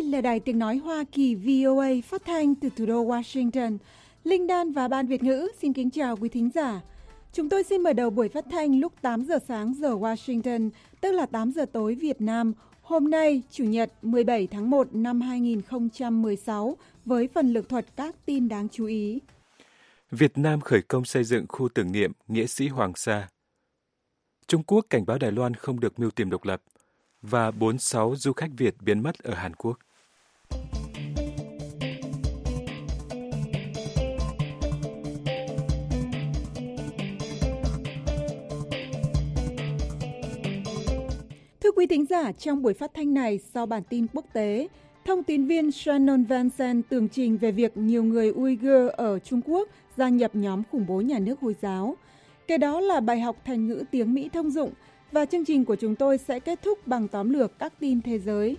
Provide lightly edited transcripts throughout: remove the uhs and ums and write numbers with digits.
là Đài Tiếng Nói Hoa Kỳ VOA phát thanh từ thủ đô Washington. Linh Đan và Ban Việt ngữ xin kính chào quý thính giả. Chúng tôi xin mở đầu buổi phát thanh lúc 8 giờ sáng giờ Washington, tức là 8 giờ tối Việt Nam, hôm nay, Chủ nhật 17 tháng 1 năm 2016, với phần lược thuật các tin đáng chú ý. Việt Nam khởi công xây dựng khu tưởng niệm nghĩa sĩ Hoàng Sa. Trung Quốc cảnh báo Đài Loan không được mưu tìm độc lập. Và 46 du khách Việt biến mất ở Hàn Quốc. Thưa quý thính giả, trong buổi phát thanh này, sau bản tin quốc tế, thông tín viên Shannon Vansen tường trình về việc nhiều người Uyghur ở Trung Quốc gia nhập nhóm khủng bố nhà nước Hồi giáo. Kế đó là bài học thành ngữ tiếng Mỹ thông dụng, và chương trình của chúng tôi sẽ kết thúc bằng tóm lược các tin thế giới.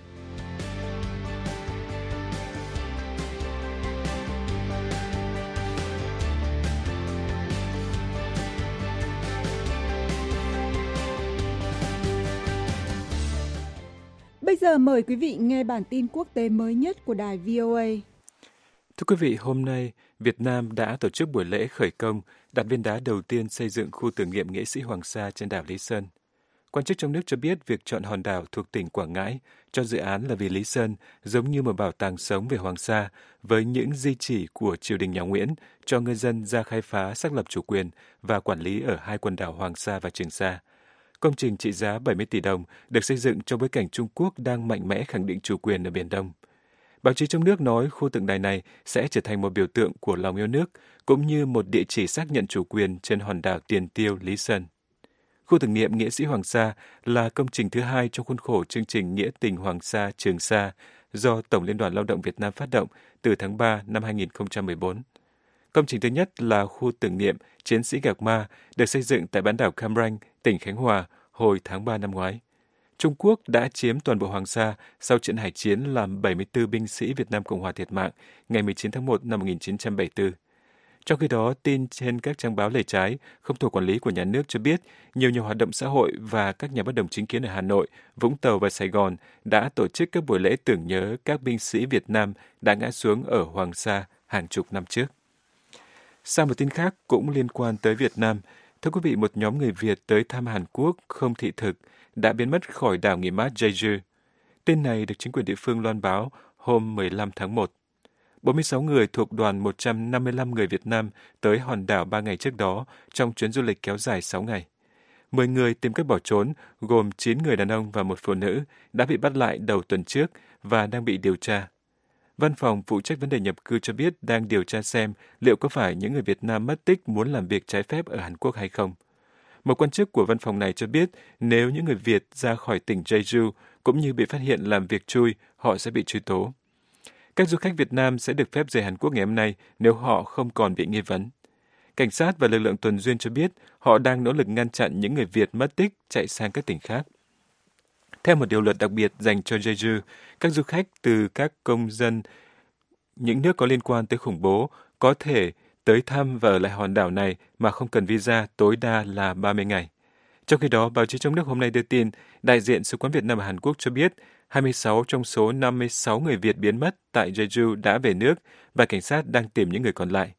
Bây giờ mời quý vị nghe bản tin quốc tế mới nhất của đài VOA. Thưa quý vị, hôm nay Việt Nam đã tổ chức buổi lễ khởi công đặt viên đá đầu tiên xây dựng khu tưởng niệm nghĩa sĩ Hoàng Sa trên đảo Lý Sơn. Quan chức trong nước cho biết việc chọn hòn đảo thuộc tỉnh Quảng Ngãi cho dự án là vì Lý Sơn giống như một bảo tàng sống về Hoàng Sa với những di chỉ của triều đình nhà Nguyễn cho ngư dân ra khai phá, xác lập chủ quyền và quản lý ở hai quần đảo Hoàng Sa và Trường Sa. Công trình trị giá 70 tỷ đồng được xây dựng trong bối cảnh Trung Quốc đang mạnh mẽ khẳng định chủ quyền ở Biển Đông. Báo chí trong nước nói khu tượng đài này sẽ trở thành một biểu tượng của lòng yêu nước cũng như một địa chỉ xác nhận chủ quyền trên hòn đảo tiền tiêu Lý Sơn. Khu tưởng niệm nghĩa sĩ Hoàng Sa là công trình thứ hai trong khuôn khổ chương trình Nghĩa tình Hoàng Sa Trường Sa do Tổng Liên đoàn Lao động Việt Nam phát động từ tháng 3 năm 2014. Công trình thứ nhất là khu tưởng niệm chiến sĩ Gạc Ma được xây dựng tại bán đảo Cam Ranh, tỉnh Khánh Hòa hồi tháng 3 năm ngoái. Trung Quốc đã chiếm toàn bộ Hoàng Sa sau trận hải chiến làm 74 binh sĩ Việt Nam Cộng hòa thiệt mạng ngày 19 tháng 1 năm 1974. Trong khi đó, tin trên các trang báo lề trái không thuộc quản lý của nhà nước cho biết nhiều nhà hoạt động xã hội và các nhà bất đồng chính kiến ở Hà Nội, Vũng Tàu và Sài Gòn đã tổ chức các buổi lễ tưởng nhớ các binh sĩ Việt Nam đã ngã xuống ở Hoàng Sa hàng chục năm trước. Sang một tin khác cũng liên quan tới Việt Nam, thưa quý vị, một nhóm người Việt tới thăm Hàn Quốc không thị thực đã biến mất khỏi đảo nghỉ mát Jeju. Tin này được chính quyền địa phương loan báo hôm 15 tháng 1. 46 người thuộc đoàn 155 người Việt Nam tới hòn đảo 3 ngày trước đó trong chuyến du lịch kéo dài 6 ngày. 10 người tìm cách bỏ trốn, gồm 9 người đàn ông và một phụ nữ, đã bị bắt lại đầu tuần trước và đang bị điều tra. Văn phòng phụ trách vấn đề nhập cư cho biết đang điều tra xem liệu có phải những người Việt Nam mất tích muốn làm việc trái phép ở Hàn Quốc hay không. Một quan chức của văn phòng này cho biết nếu những người Việt ra khỏi tỉnh Jeju cũng như bị phát hiện làm việc chui, họ sẽ bị truy tố. Các du khách Việt Nam sẽ được phép rời Hàn Quốc ngày hôm nay nếu họ không còn bị nghi vấn. Cảnh sát và lực lượng tuần duyên cho biết họ đang nỗ lực ngăn chặn những người Việt mất tích chạy sang các tỉnh khác. Theo một điều luật đặc biệt dành cho Jeju, các du khách từ các công dân những nước có liên quan tới khủng bố có thể tới thăm và ở lại hòn đảo này mà không cần visa, tối đa là 30 ngày. Trong khi đó, báo chí trong nước hôm nay đưa tin, đại diện Sứ quán Việt Nam ở Hàn Quốc cho biết 26 trong số 56 người Việt biến mất tại Jeju đã về nước và cảnh sát đang tìm những người còn lại.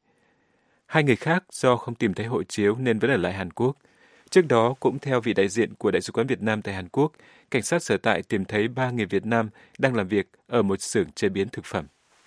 2 người khác do không tìm thấy hộ chiếu nên vẫn ở lại Hàn Quốc. Trước đó, cũng theo vị đại diện của Đại sứ quán Việt Nam tại Hàn Quốc, cảnh sát sở tại tìm thấy 3 người Việt Nam đang làm việc ở một xưởng chế biến thực phẩm.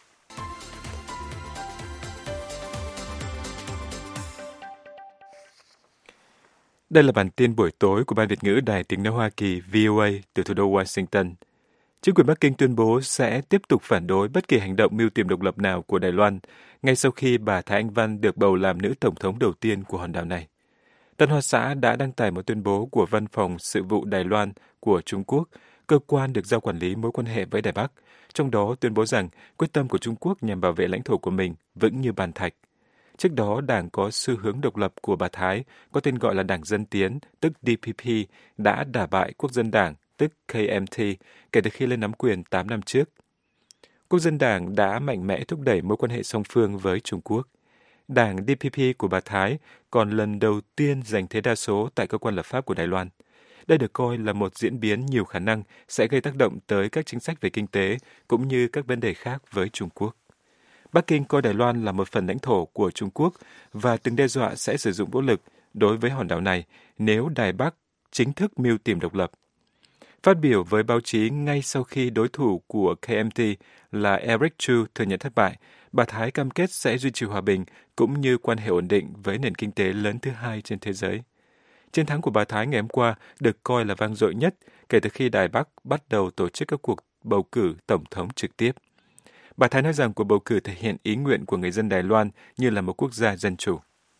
Đây là bản tin buổi tối của Ban Việt ngữ Đài Tiếng nói Hoa Kỳ VOA từ thủ đô Washington. Chính quyền Bắc Kinh tuyên bố sẽ tiếp tục phản đối bất kỳ hành động mưu tìm độc lập nào của Đài Loan, ngay sau khi bà Thái Anh Văn được bầu làm nữ tổng thống đầu tiên của hòn đảo này. Tân Hoa Xã đã đăng tải một tuyên bố của Văn phòng Sự vụ Đài Loan của Trung Quốc, cơ quan được giao quản lý mối quan hệ với Đài Bắc, trong đó tuyên bố rằng quyết tâm của Trung Quốc nhằm bảo vệ lãnh thổ của mình vững như bàn thạch. Trước đó, đảng có xu hướng độc lập của bà Thái, có tên gọi là Đảng Dân Tiến, tức DPP, đã đả bại Quốc dân Đảng, tức KMT, kể từ khi lên nắm quyền 8 năm trước. Quốc dân Đảng đã mạnh mẽ thúc đẩy mối quan hệ song phương với Trung Quốc. Đảng DPP của bà Thái còn lần đầu tiên giành thế đa số tại cơ quan lập pháp của Đài Loan. Đây được coi là một diễn biến nhiều khả năng sẽ gây tác động tới các chính sách về kinh tế cũng như các vấn đề khác với Trung Quốc. Bắc Kinh coi Đài Loan là một phần lãnh thổ của Trung Quốc và từng đe dọa sẽ sử dụng vũ lực đối với hòn đảo này nếu Đài Bắc chính thức mưu tìm độc lập. Phát biểu với báo chí ngay sau khi đối thủ của KMT là Eric Chu thừa nhận thất bại, bà Thái cam kết sẽ duy trì hòa bình cũng như quan hệ ổn định với nền kinh tế lớn thứ hai trên thế giới. Chiến thắng của bà Thái ngày hôm qua được coi là vang dội nhất kể từ khi Đài Bắc bắt đầu tổ chức các cuộc bầu cử tổng thống trực tiếp. Bà Thái nói rằng cuộc bầu cử thể hiện ý nguyện của người dân Đài Loan như là một quốc gia dân chủ.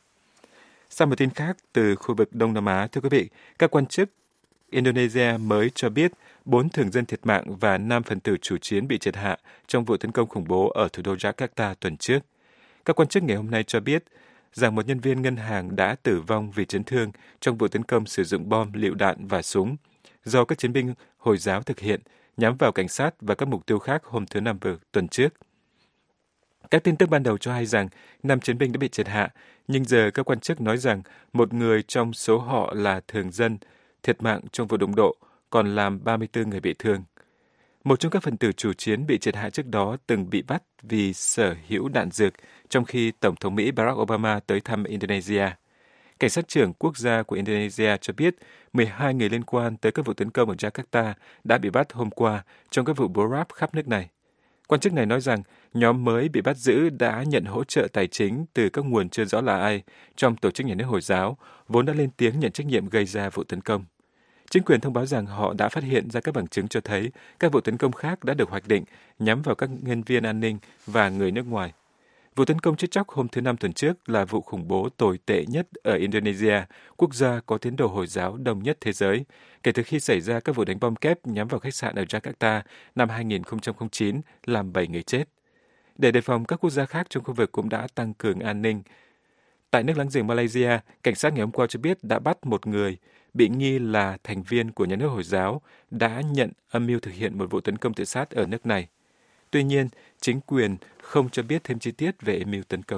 Sau một tin khác từ khu vực Đông Nam Á, thưa quý vị, các quan chức Indonesia mới cho biết 4 thường dân thiệt mạng và 5 phần tử chủ chiến bị triệt hạ trong vụ tấn công khủng bố ở thủ đô Jakarta tuần trước. Các quan chức ngày hôm nay cho biết rằng một nhân viên ngân hàng đã tử vong vì chấn thương trong vụ tấn công sử dụng bom, lựu đạn và súng do các chiến binh Hồi giáo thực hiện nhắm vào cảnh sát và các mục tiêu khác hôm thứ Năm tuần trước. Các tin tức ban đầu cho hay rằng 5 chiến binh đã bị triệt hạ, nhưng giờ các quan chức nói rằng một người trong số họ là thường dân thiệt mạng trong vụ đụng độ, còn làm 34 người bị thương. Một trong các phần tử chủ chiến bị triệt hạ trước đó từng bị bắt vì sở hữu đạn dược trong khi Tổng thống Mỹ Barack Obama tới thăm Indonesia. Cảnh sát trưởng quốc gia của Indonesia cho biết 12 người liên quan tới các vụ tấn công ở Jakarta đã bị bắt hôm qua trong các vụ bố ráp khắp nước này. Quan chức này nói rằng nhóm mới bị bắt giữ đã nhận hỗ trợ tài chính từ các nguồn chưa rõ là ai trong tổ chức nhà nước Hồi giáo, vốn đã lên tiếng nhận trách nhiệm gây ra vụ tấn công. Chính quyền thông báo rằng họ đã phát hiện ra các bằng chứng cho thấy các vụ tấn công khác đã được hoạch định nhắm vào các nhân viên an ninh và người nước ngoài. Vụ tấn công chết chóc hôm thứ Năm tuần trước là vụ khủng bố tồi tệ nhất ở Indonesia, quốc gia có tín đồ Hồi giáo đông nhất thế giới, kể từ khi xảy ra các vụ đánh bom kép nhắm vào khách sạn ở Jakarta năm 2009, làm 7 người chết. Để đề phòng, các quốc gia khác trong khu vực cũng đã tăng cường an ninh. Tại nước láng giềng Malaysia, cảnh sát ngày hôm qua cho biết đã bắt một người bị nghi là thành viên của nhà nước Hồi giáo đã nhận âm mưu thực hiện một vụ tấn công tự sát ở nước này. Tuy nhiên, chính quyền không cho biết thêm chi tiết về âm mưu tấn công.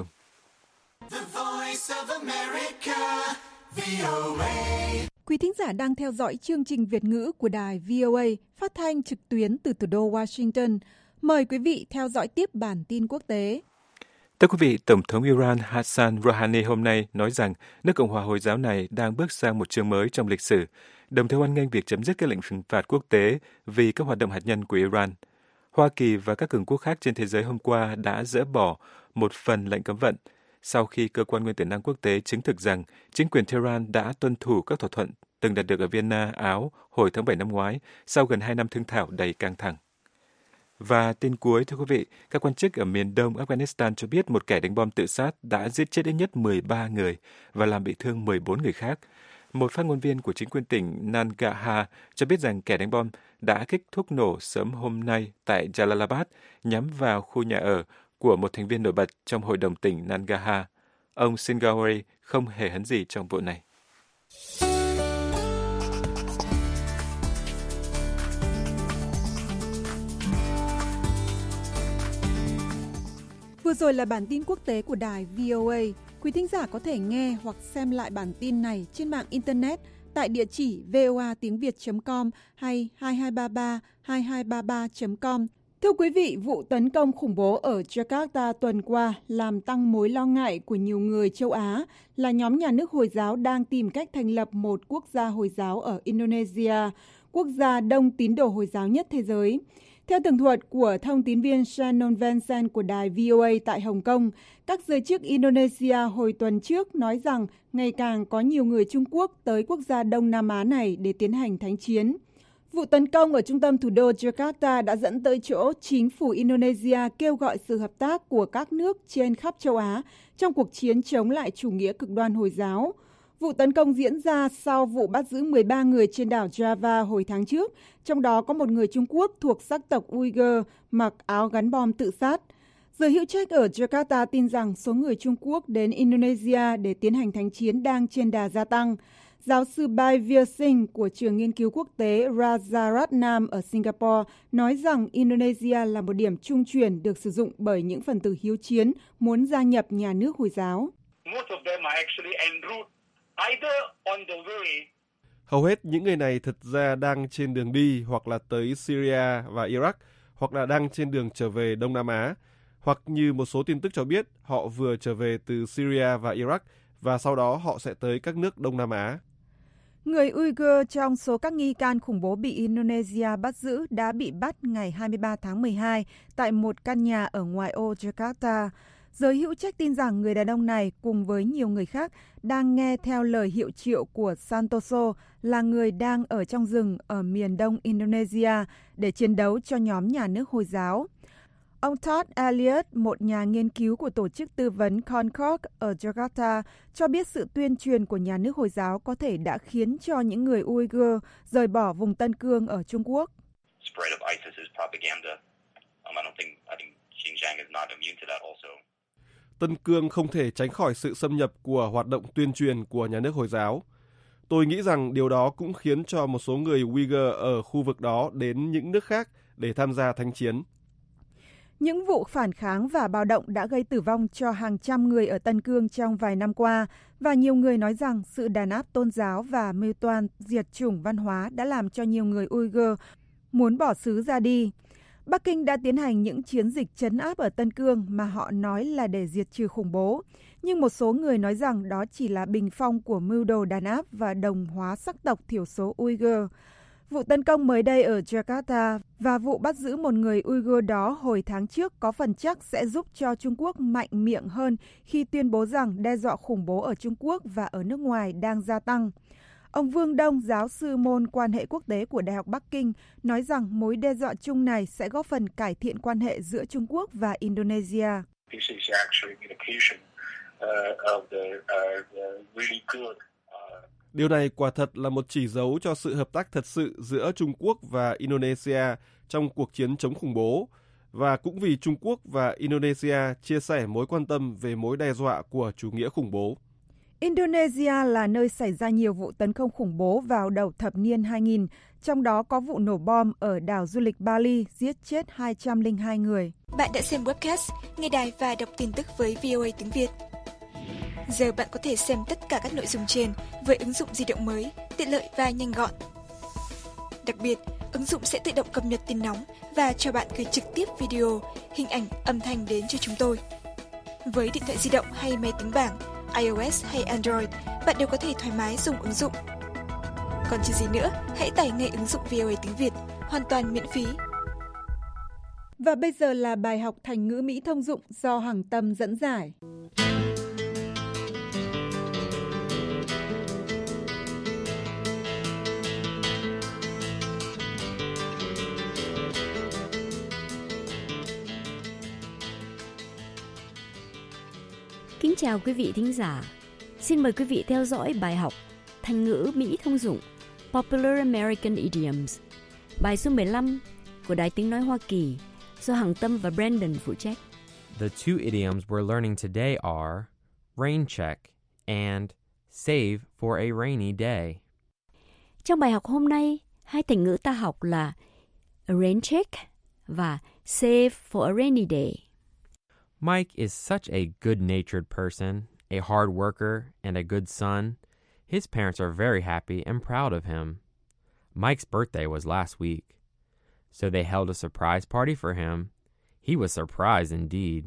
Quý thính giả đang theo dõi chương trình Việt ngữ của đài VOA phát thanh trực tuyến từ thủ đô Washington. Mời quý vị theo dõi tiếp bản tin quốc tế. Thưa quý vị, Tổng thống Iran Hassan Rouhani hôm nay nói rằng nước Cộng hòa Hồi giáo này đang bước sang một chương mới trong lịch sử, đồng thời hoan nghênh việc chấm dứt các lệnh trừng phạt quốc tế vì các hoạt động hạt nhân của Iran. Hoa Kỳ và các cường quốc khác trên thế giới hôm qua đã dỡ bỏ một phần lệnh cấm vận sau khi cơ quan nguyên tử năng quốc tế chứng thực rằng chính quyền Tehran đã tuân thủ các thỏa thuận từng đạt được ở Vienna, Áo hồi tháng 7 năm ngoái sau gần 2 năm thương thảo đầy căng thẳng. Và tin cuối, thưa quý vị, các quan chức ở miền đông Afghanistan cho biết một kẻ đánh bom tự sát đã giết chết ít nhất 13 người và làm bị thương 14 người khác. Một phát ngôn viên của chính quyền tỉnh Nangarhar cho biết rằng kẻ đánh bom đã kích thuốc nổ sớm hôm nay tại Jalalabad nhắm vào khu nhà ở của một thành viên nổi bật trong hội đồng tỉnh Nangarhar. Ông Singhawari không hề hấn gì trong vụ này. Vừa rồi là bản tin quốc tế của đài VOA. Quý thính giả có thể nghe hoặc xem lại bản tin này trên mạng Internet tại địa chỉ voatiengviet.com hay 2233 .com. Thưa quý vị, vụ tấn công khủng bố ở Jakarta tuần qua làm tăng mối lo ngại của nhiều người châu Á là nhóm nhà nước Hồi giáo đang tìm cách thành lập một quốc gia Hồi giáo ở Indonesia, quốc gia đông tín đồ Hồi giáo nhất thế giới. Theo tường thuật của thông tín viên Shannon Vincent của đài VOA tại Hồng Kông, các giới chức Indonesia hồi tuần trước nói rằng ngày càng có nhiều người Trung Quốc tới quốc gia Đông Nam Á này để tiến hành thánh chiến. Vụ tấn công ở trung tâm thủ đô Jakarta đã dẫn tới chỗ chính phủ Indonesia kêu gọi sự hợp tác của các nước trên khắp châu Á trong cuộc chiến chống lại chủ nghĩa cực đoan Hồi giáo. Vụ tấn công diễn ra sau vụ bắt giữ 13 người trên đảo Java hồi tháng trước, trong đó có một người Trung Quốc thuộc sắc tộc Uyghur mặc áo gắn bom tự sát. Giới hữu trách ở Jakarta tin rằng số người Trung Quốc đến Indonesia để tiến hành thánh chiến đang trên đà gia tăng. Giáo sư Baivir Singh của trường nghiên cứu quốc tế Rajaratnam ở Singapore nói rằng Indonesia là một điểm trung chuyển được sử dụng bởi những phần tử hiếu chiến muốn gia nhập nhà nước Hồi giáo. Hầu hết những người này thật ra đang trên đường đi hoặc là tới Syria và Iraq, hoặc là đang trên đường trở về Đông Nam Á, hoặc như một số tin tức cho biết, họ vừa trở về từ Syria và Iraq và sau đó họ sẽ tới các nước Đông Nam Á. Người Uyghur trong số các nghi can khủng bố bị Indonesia bắt giữ đã bị bắt ngày 23 tháng 12 tại một căn nhà ở ngoại ô Jakarta. Giới hữu trách tin rằng người đàn ông này cùng với nhiều người khác đang nghe theo lời hiệu triệu của Santoso, là người đang ở trong rừng ở miền đông Indonesia để chiến đấu cho nhóm nhà nước Hồi giáo. Ông Todd Elliott, một nhà nghiên cứu của tổ chức tư vấn Concord ở Jakarta, cho biết sự tuyên truyền của nhà nước Hồi giáo có thể đã khiến cho những người Uyghur rời bỏ vùng Tân Cương ở Trung Quốc. Tân Cương không thể tránh khỏi sự xâm nhập của hoạt động tuyên truyền của nhà nước Hồi giáo. Tôi nghĩ rằng điều đó cũng khiến cho một số người Uyghur ở khu vực đó đến những nước khác để tham gia thanh chiến. Những vụ phản kháng và bạo động đã gây tử vong cho hàng trăm người ở Tân Cương trong vài năm qua, và nhiều người nói rằng sự đàn áp tôn giáo và mưu toan diệt chủng văn hóa đã làm cho nhiều người Uyghur muốn bỏ xứ ra đi. Bắc Kinh đã tiến hành những chiến dịch trấn áp ở Tân Cương mà họ nói là để diệt trừ khủng bố. Nhưng một số người nói rằng đó chỉ là bình phong của mưu đồ đàn áp và đồng hóa sắc tộc thiểu số Uyghur. Vụ tấn công mới đây ở Jakarta và vụ bắt giữ một người Uyghur đó hồi tháng trước có phần chắc sẽ giúp cho Trung Quốc mạnh miệng hơn khi tuyên bố rằng đe dọa khủng bố ở Trung Quốc và ở nước ngoài đang gia tăng. Ông Vương Đông, giáo sư môn quan hệ quốc tế của Đại học Bắc Kinh, nói rằng mối đe dọa chung này sẽ góp phần cải thiện quan hệ giữa Trung Quốc và Indonesia. Điều này quả thật là một chỉ dấu cho sự hợp tác thật sự giữa Trung Quốc và Indonesia trong cuộc chiến chống khủng bố, và cũng vì Trung Quốc và Indonesia chia sẻ mối quan tâm về mối đe dọa của chủ nghĩa khủng bố. Indonesia là nơi xảy ra nhiều vụ tấn công khủng bố vào đầu thập niên 2000, trong đó có vụ nổ bom ở đảo du lịch Bali giết chết 202 người. Bạn đã xem webcast, nghe đài và đọc tin tức với VOA tiếng Việt. Giờ bạn có thể xem tất cả các nội dung trên với ứng dụng di động mới, tiện lợi và nhanh gọn. Đặc biệt, ứng dụng sẽ tự động cập nhật tin nóng và cho bạn gửi trực tiếp video, hình ảnh, âm thanh đến cho chúng tôi. Với điện thoại di động hay máy tính bảng, iOS hay Android, bạn đều có thể thoải mái dùng ứng dụng. Còn chờ gì nữa, hãy tải ngay ứng dụng VOA tiếng Việt, hoàn toàn miễn phí. Và bây giờ là bài học thành ngữ Mỹ thông dụng do Hằng Tâm dẫn giải. Kính chào quý vị thính giả. Xin mời quý vị theo dõi bài học Thành ngữ Mỹ thông dụng Popular American Idioms, bài số 15 của Đài Tiếng Nói Hoa Kỳ do Hằng Tâm và Brandon phụ trách. The two idioms we're learning today are rain check and save for a rainy day. Trong bài học hôm nay, hai thành ngữ ta học là rain check và save for a rainy day. Mike is such a good-natured person, a hard worker, and a good son. His parents are very happy and proud of him. Mike's birthday was last week, so they held a surprise party for him. He was surprised indeed.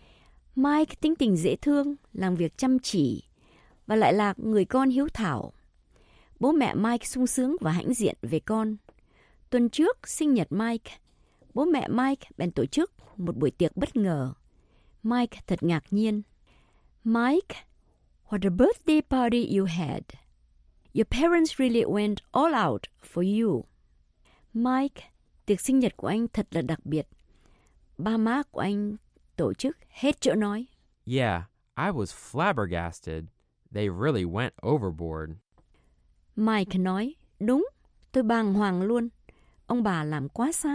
Mike tính tình dễ thương, làm việc chăm chỉ và lại là người con hiếu thảo. Bố mẹ Mike sung sướng và hãnh diện về con. Tuần trước sinh nhật Mike, bố mẹ Mike bèn tổ chức một buổi tiệc bất ngờ. Mike thật ngạc nhiên. Mike, what a birthday party you had. Your parents really went all out for you. Mike, tiệc sinh nhật của anh thật là đặc biệt. Ba má của anh tổ chức hết chỗ nói. Yeah, I was flabbergasted. They really went overboard. Mike nói, đúng, tôi bàng hoàng luôn. Ông bà làm quá xá.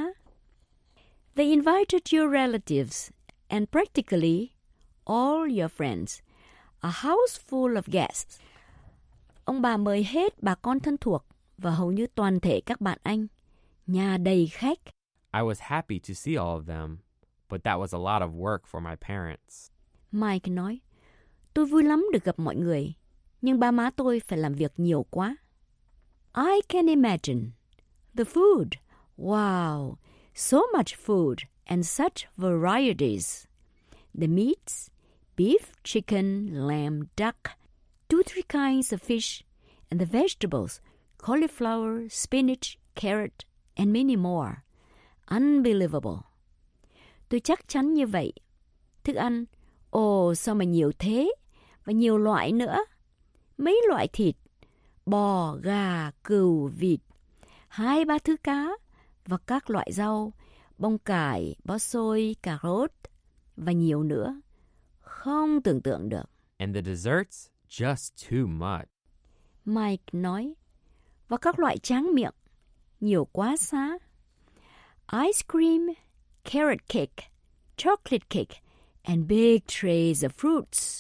They invited your relatives and practically all your friends, a house full of guests. Ông bà mời hết bà con thân thuộc và hầu như toàn thể các bạn anh. Nhà đầy khách. I was happy to see all of them, but that was a lot of work for my parents. Mike nói, tôi vui lắm được gặp mọi người, nhưng ba má tôi phải làm việc nhiều quá. I can imagine. The food. Wow, so much food and such varieties. The meats, beef, chicken, lamb, duck, 2-3 kinds of fish, and the vegetables, cauliflower, spinach, carrot, and many more. Unbelievable. Tôi chắc chắn như vậy. Thức ăn, sao mà nhiều thế, và nhiều loại nữa. Mấy loại thịt, bò, gà, cừu, vịt, 2-3 thứ cá, và các loại rau, bông cải, bó xôi, cà rốt, và nhiều nữa. Không tưởng tượng được. And the desserts, just too much. Mike nói, và các loại tráng miệng, nhiều quá xá. Ice cream, carrot cake, chocolate cake, and big trays of fruits.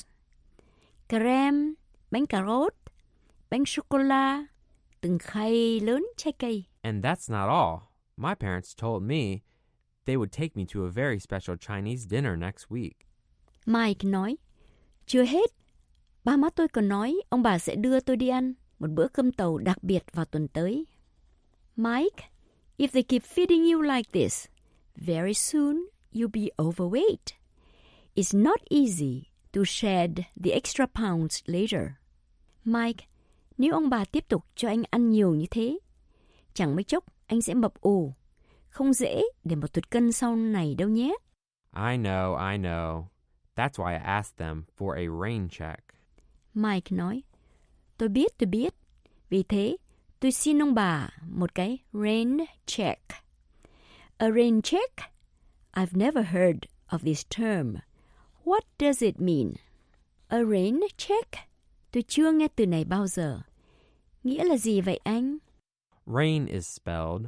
Creme, bánh cà rốt, bánh sô-cô-la, từng khay lớn trái cây. And that's not all. My parents told me they would take me to a very special Chinese dinner next week. Mike nói, chưa hết. Ba má tôi còn nói ông bà sẽ đưa tôi đi ăn một bữa cơm tàu đặc biệt vào tuần tới. Mike, if they keep feeding you like this, very soon you'll be overweight. It's not easy to shed the extra pounds later. Mike, nếu ông bà tiếp tục cho anh ăn nhiều như thế, chẳng mấy chốc anh sẽ mập ù. Không dễ để mà tụt cân sau này đâu nhé. I know. That's why I asked them for a rain check. Mike nói, tôi biết. Vì thế, tôi xin ông bà một cái rain check. A rain check? I've never heard of this term. What does it mean? A rain check? Tôi chưa nghe từ này bao giờ. Nghĩa là gì vậy anh? Rain is spelled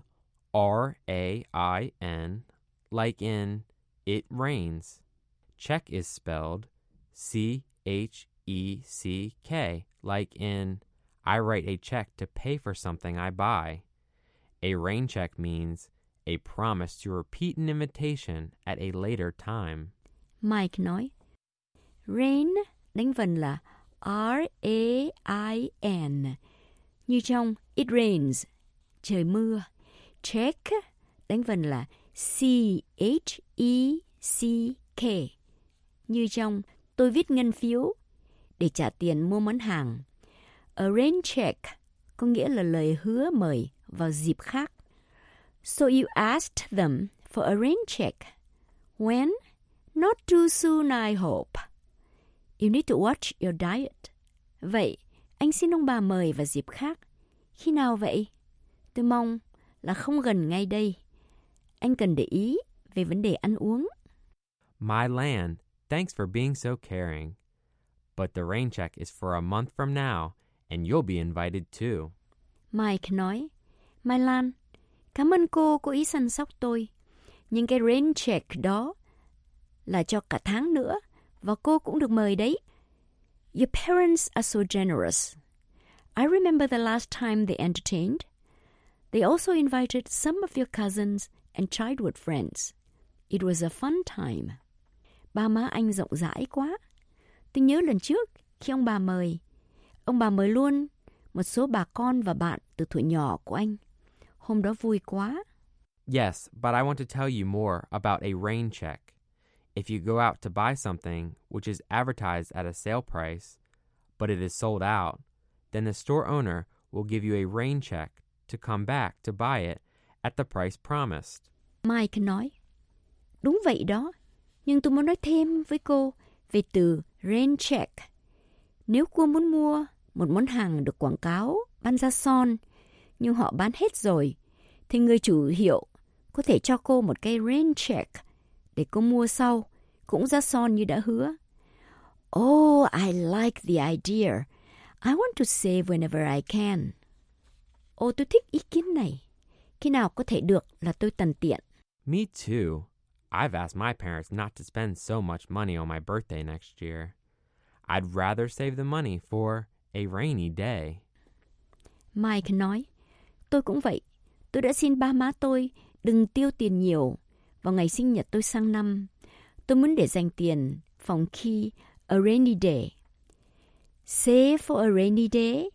R-A-I-N, like in it rains. Check is spelled C-H-E-C-K, like in I write a check to pay for something I buy. A rain check means a promise to repeat an invitation at a later time. Mike nói, rain đánh vần là R-A-I-N, như trong it rains, trời mưa. Check đánh vần là C-H-E-C-K, như trong tôi viết ngân phiếu để trả tiền mua món hàng. A rain check có nghĩa là lời hứa mời vào dịp khác. So you asked them for a rain check. When? Not too soon, I hope. You need to watch your diet. Vậy, anh xin ông bà mời vào dịp khác. Khi nào vậy? Tôi mong là không gần ngay đây. Anh cần để ý về vấn đề ăn uống. My land, thanks for being so caring. But the rain check is for a month from now, and you'll be invited too. Mike nói, Mai Lan, cảm ơn cô có ý săn sóc tôi. Nhưng cái rain check đó là cho cả tháng nữa, và cô cũng được mời đấy. Your parents are so generous. I remember the last time they entertained. They also invited some of your cousins and childhood friends. It was a fun time. Ba má anh rộng rãi quá. Tôi nhớ lần trước khi ông bà mời luôn một số bà con và bạn từ thuở nhỏ của anh. Hôm đó vui quá. Yes, but I want to tell you more about a rain check. If you go out to buy something which is advertised at a sale price, but it is sold out, then the store owner will give you a rain check to come back to buy it at the price promised. Mike nói, đúng vậy đó, nhưng tôi muốn nói thêm với cô về từ rain check. Nếu cô muốn mua một món hàng được quảng cáo bán giá son, nhưng họ bán hết rồi, thì người chủ hiệu có thể cho cô một cái rain check để cô mua sau, cũng giá son như đã hứa. Oh, I like the idea. I want to save whenever I can. Tôi thích ý kiến này. Khi nào có thể được là tôi tần tiện. Me too. I've asked my parents not to spend so much money on my birthday next year. I'd rather save the money for a rainy day. Mike nói, tôi cũng vậy. Tôi đã xin ba má tôi đừng tiêu tiền nhiều vào ngày sinh nhật tôi sang năm. Tôi muốn để dành tiền phòng khi a rainy day. Save for a rainy day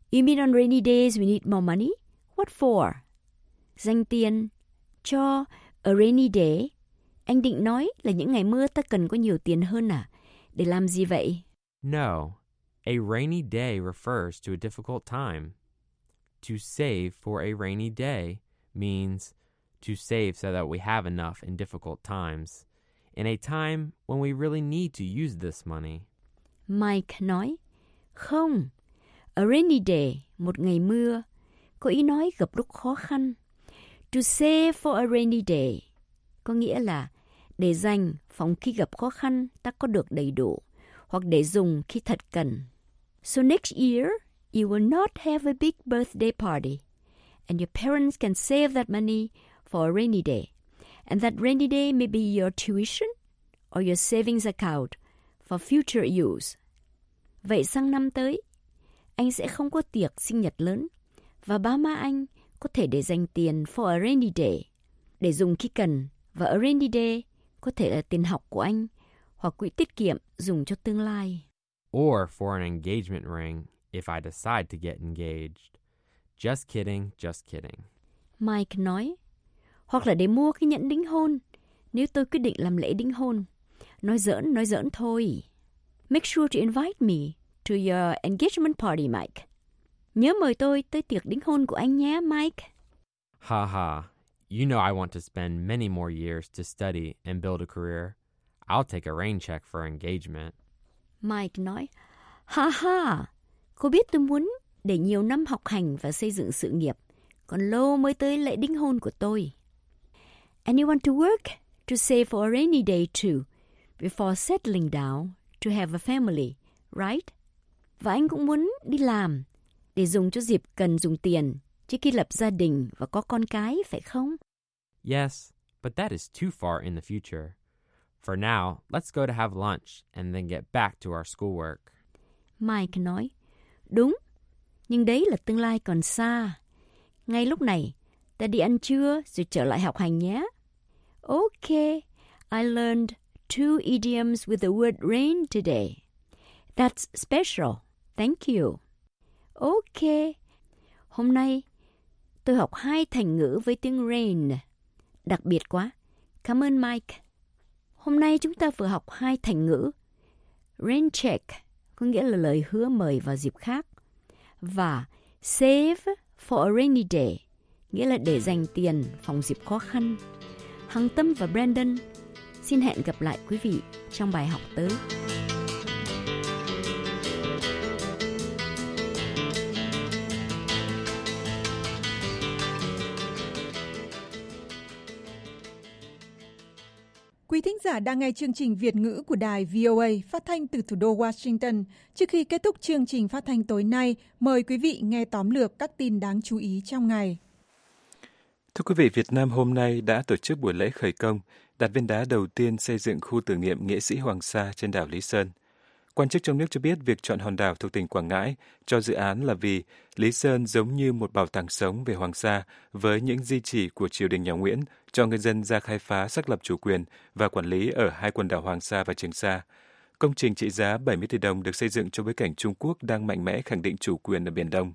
You mean on rainy days we need more money? What for? Dành tiền cho a rainy day. Anh định nói là những ngày mưa ta cần có nhiều tiền hơn à? Để làm gì vậy? No, a rainy day refers to a difficult time. To save for a rainy day means to save so that we have enough in difficult times, in a time when we really need to use this money. Mike nói, không, a rainy day, một ngày mưa, có ý nói gặp lúc khó khăn. To save for a rainy day, có nghĩa là để dành phòng khi gặp khó khăn ta có được đầy đủ, hoặc để dùng khi thật cần. So next year, you will not have a big birthday party, and your parents can save that money for a rainy day. And that rainy day may be your tuition or your savings account for future use. Vậy sang năm tới, anh sẽ không có tiệc sinh nhật lớn, và ba má anh có thể để dành tiền for a rainy day, để dùng khi cần, và a rainy day có thể là tiền học của anh, hoặc quỹ tiết kiệm dùng cho tương lai. Or for an engagement ring if I decide to get engaged. Just kidding, just kidding. Mike nói, hoặc là để mua cái nhẫn đính hôn, nếu tôi quyết định làm lễ đính hôn. Nói giỡn thôi. Make sure to invite me to your engagement party, Mike. Nhớ mời tôi tới tiệc đính hôn của anh nhé, Mike. Ha ha. You know I want to spend many more years to study and build a career. I'll take a rain check for engagement. Mike nói, ha ha, cô biết tôi muốn để nhiều năm học hành và xây dựng sự nghiệp, còn lâu mới tới lễ đính hôn của tôi. And you want to work to save for a rainy day too, before settling down to have a family, right? Và anh cũng muốn đi làm để dùng cho dịp cần dùng tiền trước khi lập gia đình và có con cái, phải không? Yes, but that is too far in the future. For now, let's go to have lunch and then get back to our schoolwork. Mike nói, đúng, nhưng đấy là tương lai còn xa. Ngay lúc này, ta đi ăn trưa rồi trở lại học hành nhé. Okay, I learned 2 idioms with the word rain today. That's special. Thank you. Okay, hôm nay tôi học 2 thành ngữ với tiếng rain. Đặc biệt quá. Cảm ơn Mike. Hôm nay chúng ta vừa học 2 thành ngữ. Rain check có nghĩa là lời hứa mời vào dịp khác. Và save for a rainy day nghĩa là để dành tiền phòng dịp khó khăn. Hằng Tâm và Brandon xin hẹn gặp lại quý vị trong bài học tới. Quý thính giả đang nghe chương trình Việt ngữ của đài VOA phát thanh từ thủ đô Washington. Trước khi kết thúc chương trình phát thanh tối nay, mời quý vị nghe tóm lược các tin đáng chú ý trong ngày. Thưa quý vị, Việt Nam hôm nay đã tổ chức buổi lễ khởi công, đặt viên đá đầu tiên xây dựng khu tưởng niệm nghệ sĩ Hoàng Sa trên đảo Lý Sơn. Quan chức trong nước cho biết việc chọn hòn đảo thuộc tỉnh Quảng Ngãi cho dự án là vì Lý Sơn giống như một bảo tàng sống về Hoàng Sa với những di chỉ của triều đình nhà Nguyễn cho người dân ra khai phá, xác lập chủ quyền và quản lý ở 2 quần đảo Hoàng Sa và Trường Sa. Công trình trị giá 70 tỷ đồng được xây dựng trong bối cảnh Trung Quốc đang mạnh mẽ khẳng định chủ quyền ở Biển Đông.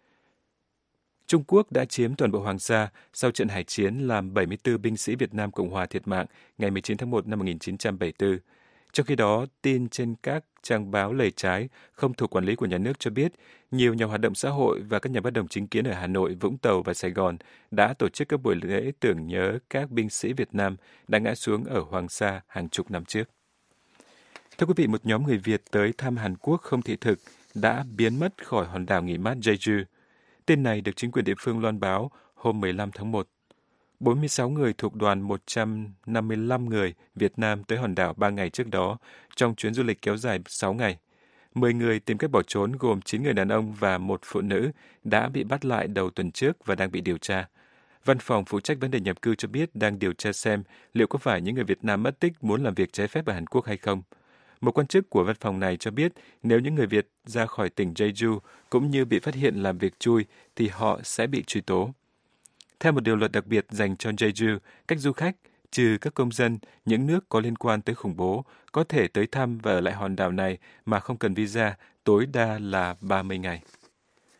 Trung Quốc đã chiếm toàn bộ Hoàng Sa sau trận hải chiến làm 74 binh sĩ Việt Nam Cộng Hòa thiệt mạng ngày 19 tháng 1 năm 1974. Trong khi đó, tin trên các trang báo lề trái không thuộc quản lý của nhà nước cho biết nhiều nhà hoạt động xã hội và các nhà bất đồng chính kiến ở Hà Nội, Vũng Tàu và Sài Gòn đã tổ chức các buổi lễ tưởng nhớ các binh sĩ Việt Nam đã ngã xuống ở Hoàng Sa hàng chục năm trước. Thưa quý vị, một nhóm người Việt tới thăm Hàn Quốc không thị thực đã biến mất khỏi hòn đảo nghỉ mát Jeju. Tin này được chính quyền địa phương loan báo hôm 15 tháng 1. 46 người thuộc đoàn 155 người Việt Nam tới hòn đảo 3 ngày trước đó trong chuyến du lịch kéo dài 6 ngày. 10 người tìm cách bỏ trốn gồm 9 người đàn ông và 1 phụ nữ đã bị bắt lại đầu tuần trước và đang bị điều tra. Văn phòng phụ trách vấn đề nhập cư cho biết đang điều tra xem liệu có phải những người Việt Nam mất tích muốn làm việc trái phép ở Hàn Quốc hay không. Một quan chức của văn phòng này cho biết nếu những người Việt ra khỏi tỉnh Jeju cũng như bị phát hiện làm việc chui thì họ sẽ bị truy tố. Theo một điều luật đặc biệt dành cho Jeju, các du khách, trừ các công dân, những nước có liên quan tới khủng bố, có thể tới thăm và ở lại hòn đảo này mà không cần visa, tối đa là 30 ngày.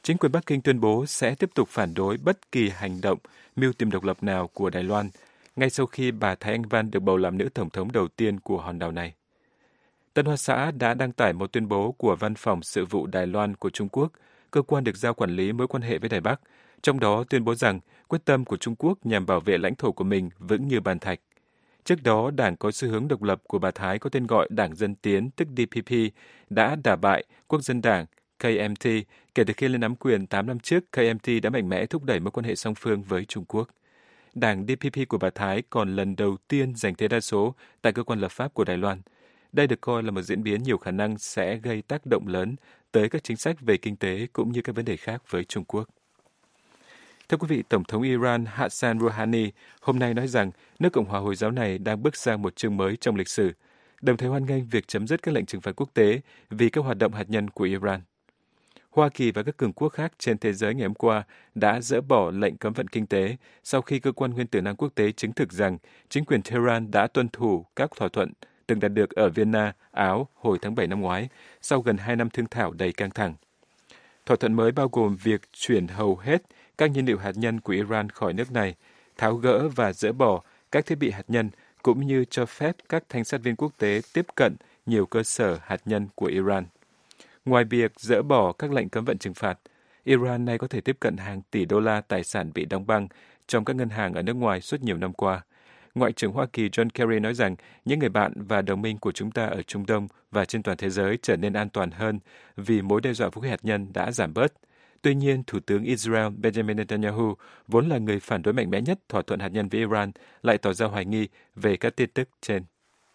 Chính quyền Bắc Kinh tuyên bố sẽ tiếp tục phản đối bất kỳ hành động mưu tìm độc lập nào của Đài Loan, ngay sau khi bà Thái Anh Văn được bầu làm nữ tổng thống đầu tiên của hòn đảo này. Tân Hoa Xã đã đăng tải một tuyên bố của Văn phòng Sự vụ Đài Loan của Trung Quốc, cơ quan được giao quản lý mối quan hệ với Đài Bắc, trong đó tuyên bố rằng quyết tâm của Trung Quốc nhằm bảo vệ lãnh thổ của mình vững như bàn thạch. Trước đó, đảng có xu hướng độc lập của bà Thái có tên gọi Đảng Dân Tiến, tức DPP, đã đả bại Quốc dân đảng KMT. Kể từ khi lên nắm quyền 8 năm trước, KMT đã mạnh mẽ thúc đẩy mối quan hệ song phương với Trung Quốc. Đảng DPP của bà Thái còn lần đầu tiên giành thế đa số tại cơ quan lập pháp của Đài Loan. Đây được coi là một diễn biến nhiều khả năng sẽ gây tác động lớn tới các chính sách về kinh tế cũng như các vấn đề khác với Trung Quốc. Thưa quý vị, Tổng thống Iran Hassan Rouhani hôm nay nói rằng nước Cộng hòa Hồi giáo này đang bước sang một chương mới trong lịch sử, đồng thời hoan nghênh việc chấm dứt các lệnh trừng phạt quốc tế vì các hoạt động hạt nhân của Iran. Hoa Kỳ và các cường quốc khác trên thế giới ngày hôm qua đã dỡ bỏ lệnh cấm vận kinh tế sau khi cơ quan nguyên tử năng quốc tế chứng thực rằng chính quyền Tehran đã tuân thủ các thỏa thuận từng đạt được ở Vienna, Áo hồi tháng 7 năm ngoái, sau gần 2 năm thương thảo đầy căng thẳng. Thỏa thuận mới bao gồm việc chuyển hầu hết các nhiên liệu hạt nhân của Iran khỏi nước này, tháo gỡ và dỡ bỏ các thiết bị hạt nhân, cũng như cho phép các thanh sát viên quốc tế tiếp cận nhiều cơ sở hạt nhân của Iran. Ngoài việc dỡ bỏ các lệnh cấm vận trừng phạt, Iran nay có thể tiếp cận hàng tỷ đô la tài sản bị đóng băng trong các ngân hàng ở nước ngoài suốt nhiều năm qua. Ngoại trưởng Hoa Kỳ John Kerry nói rằng những người bạn và đồng minh của chúng ta ở Trung Đông và trên toàn thế giới trở nên an toàn hơn vì mối đe dọa vũ khí hạt nhân đã giảm bớt. Tuy nhiên, Thủ tướng Israel Benjamin Netanyahu, vốn là người phản đối mạnh mẽ nhất thỏa thuận hạt nhân với Iran, lại tỏ ra hoài nghi về các tin tức trên.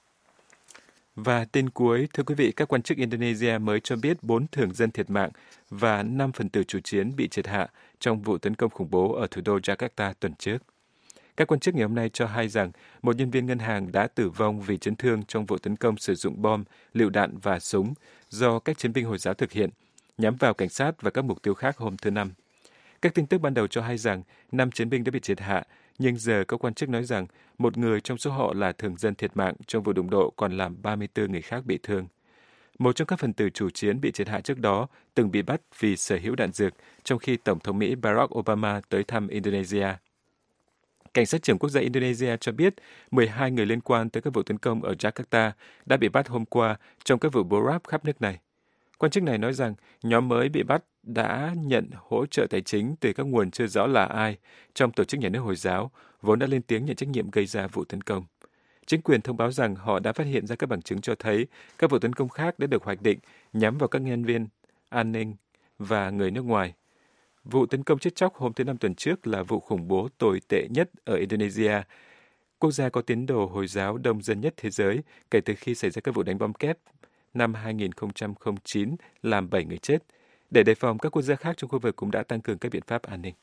Và tin cuối, thưa quý vị, các quan chức Indonesia mới cho biết 4 thường dân thiệt mạng và 5 phần tử chủ chiến bị triệt hạ trong vụ tấn công khủng bố ở thủ đô Jakarta tuần trước. Các quan chức ngày hôm nay cho hay rằng một nhân viên ngân hàng đã tử vong vì chấn thương trong vụ tấn công sử dụng bom, lựu đạn và súng do các chiến binh Hồi giáo thực hiện, nhắm vào cảnh sát và các mục tiêu khác hôm thứ Năm. Các tin tức ban đầu cho hay rằng 5 chiến binh đã bị triệt hạ, nhưng giờ các quan chức nói rằng một người trong số họ là thường dân thiệt mạng trong vụ đụng độ, còn làm 34 người khác bị thương. Một trong các phần tử chủ chiến bị triệt hạ trước đó từng bị bắt vì sở hữu đạn dược trong khi Tổng thống Mỹ Barack Obama tới thăm Indonesia. Cảnh sát trưởng quốc gia Indonesia cho biết 12 người liên quan tới các vụ tấn công ở Jakarta đã bị bắt hôm qua trong các vụ bố ráp khắp nước này. Quan chức này nói rằng nhóm mới bị bắt đã nhận hỗ trợ tài chính từ các nguồn chưa rõ là ai trong tổ chức nhà nước Hồi giáo, vốn đã lên tiếng nhận trách nhiệm gây ra vụ tấn công. Chính quyền thông báo rằng họ đã phát hiện ra các bằng chứng cho thấy các vụ tấn công khác đã được hoạch định nhắm vào các nhân viên an ninh và người nước ngoài. Vụ tấn công chết chóc hôm thứ Năm tuần trước là vụ khủng bố tồi tệ nhất ở Indonesia, quốc gia có tín đồ Hồi giáo đông dân nhất thế giới kể từ khi xảy ra các vụ đánh bom kép năm 2009 làm 7 người chết. Để đề phòng, các quốc gia khác trong khu vực cũng đã tăng cường các biện pháp an ninh.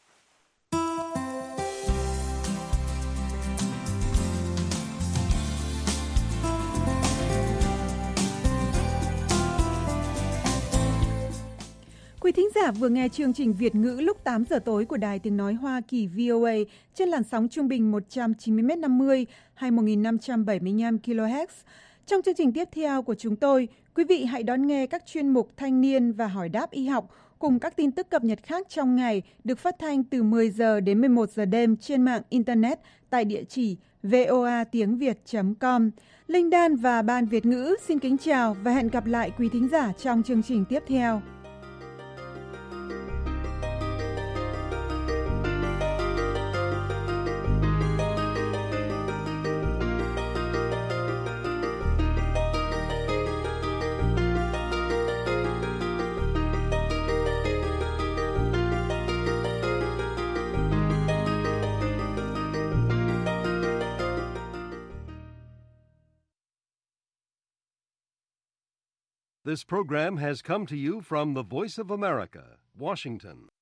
Quý thính giả vừa nghe chương trình Việt ngữ lúc 8 giờ tối của Đài Tiếng Nói Hoa Kỳ VOA trên làn sóng trung bình 190m50 hay 1575 kHz. Trong chương trình tiếp theo của chúng tôi, quý vị hãy đón nghe các chuyên mục Thanh niên và Hỏi đáp y học cùng các tin tức cập nhật khác trong ngày được phát thanh từ 10 giờ đến 11 giờ đêm trên mạng Internet tại địa chỉ voatiengviet.com. Linh Đan và Ban Việt ngữ xin kính chào và hẹn gặp lại quý thính giả trong chương trình tiếp theo. This program has come to you from the Voice of America, Washington.